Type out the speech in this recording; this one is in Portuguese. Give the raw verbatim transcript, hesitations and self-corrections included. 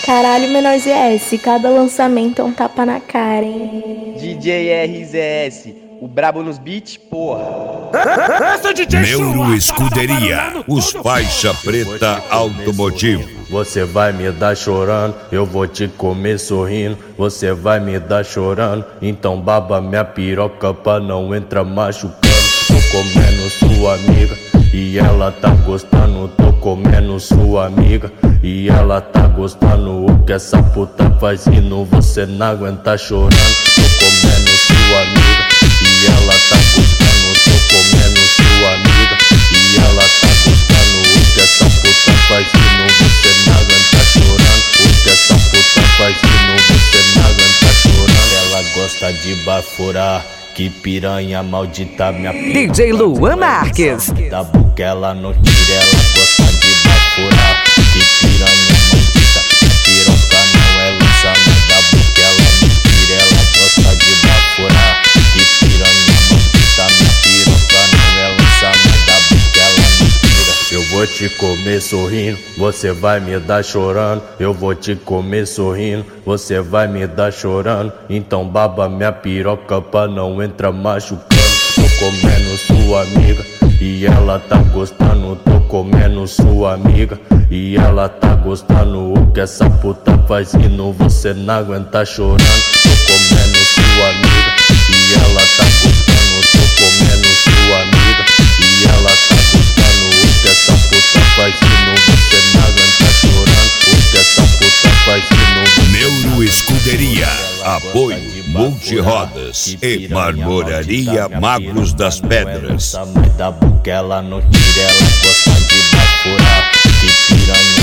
Caralho, Menor Z S, cada lançamento é um tapa na cara, hein? D J R Z S, o brabo nos beats, porra. Neuro Escuderia, os faixa preta automotivo. Você vai me dar chorando, eu vou te comer sorrindo. Você vai me dar chorando, então baba minha piroca pra não entrar machucando. Tô comendo sua amiga e ela tá gostando. Tô comendo sua amiga e ela tá gostando. O que essa puta faz rindo, você não aguenta chorando. Tô comendo sua amiga e ela tá gostando. Tô comendo sua amiga e ela tá gostando. O que essa puta faz rindo, você não aguenta chorando. O que essa puta faz rindo, você não aguenta chorando. Ela gosta de baforar, que piranha maldita minha piroca. D J Luan Marques. Da boca ela não tira, ela gosta de baforar. Que piranha maldita, minha piroca não é lançamento. Da boca ela não tira, ela gosta de baforar. Que piranha maldita, minha piroca não é lançamento. Da boca ela não tira. Eu vou te comer sorrindo, você vai me dar chorando. Eu vou te comer sorrindo, você vai me dar chorando. Então baba minha piroca pra não entrar machucando. Tô comendo sua amiga e ela tá gostando. Tô comendo sua amiga e ela tá gostando. O que essa puta faz rindo, você não aguenta chorando. Tô comendo sua amiga e ela tá gostando. Tô comendo sua amiga e ela tá gostando. O que essa puta faz rindo, você não aguenta chorando. O que essa puta faz rindo. Neuro Escuderia, apoio Multirodas e Marmoraria Magos das Pedras. Da boca ela não tira, ela gosta de baforar. Que piranha